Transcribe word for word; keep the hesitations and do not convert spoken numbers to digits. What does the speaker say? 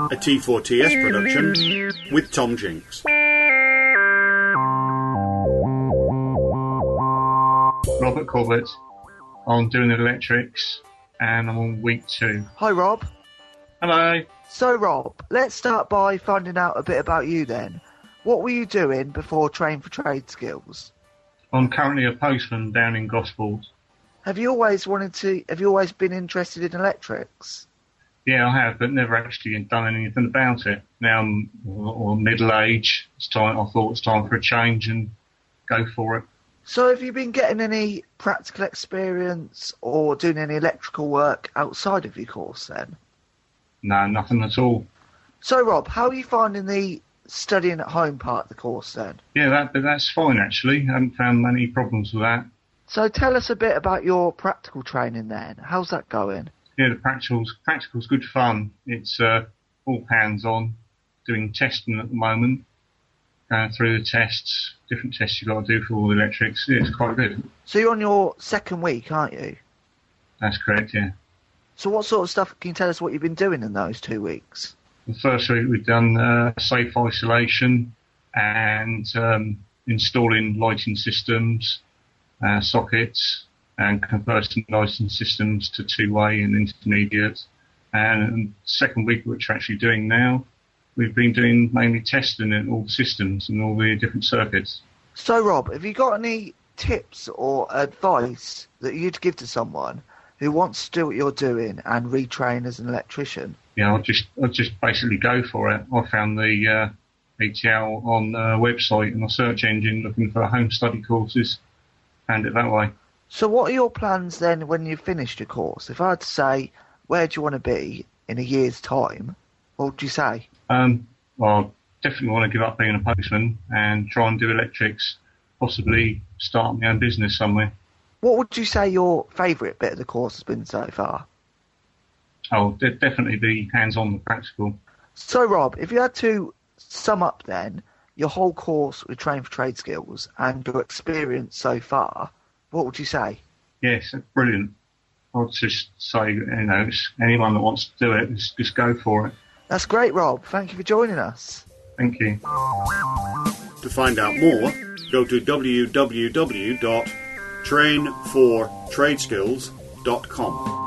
A T four T S production with Tom Jinks. Robert Corbett. I'm doing electrics and I'm on week two. Hi Rob. Hello. So Rob, let's start by finding out a bit about you then. What were you doing before Train for Trade Skills? I'm currently a postman down in Gosport. Have you always wanted to, have you always been interested in electrics? Yeah, I have, but never actually done anything about it. Now I'm or middle age, it's time. I thought it's time for a change and go for it. So have you been getting any practical experience or doing any electrical work outside of your course then? No, nothing at all. So Rob, how are you finding the studying at home part of the course then? Yeah, that but that's fine actually. I haven't found many problems with that. So tell us a bit about your practical training then. How's that going? Yeah, the practical's practical's good fun. It's uh, all hands on, doing testing at the moment, going through the tests, different tests you've got to do for all the electrics. Yeah, it's quite good. So you're on your second week, aren't you? That's correct, yeah. So what sort of stuff, can you tell us what you've been doing in those two weeks? The first week we've done uh, safe isolation and um, installing lighting systems, uh, sockets, and converting lighting systems to two-way and intermediate. And second week, which we're actually doing now, we've been doing mainly testing in all the systems and all the different circuits. So Rob, have you got any tips or advice that you'd give to someone who wants to do what you're doing and retrain as an electrician? Yeah, I'll just I'll just basically go for it. I found the uh, A T L on the website and a search engine looking for home study courses, found it that way. So what are your plans then when you've finished your course? If I had to say, where do you want to be in a year's time, what would you say? Um, well, I definitely want to give up being a postman and try and do electrics, possibly start my own business somewhere. What would you say your favourite bit of the course has been so far? Oh, de- definitely be hands-on and practical. So Rob, if you had to sum up then your whole course with Train for Trade Skills and your experience so far, what would you say? Yes, brilliant. I'd just say, you know, anyone that wants to do it, just, just go for it. That's great, Rob. Thank you for joining us. Thank you. To find out more, go to w w w dot train for trade skills dot com.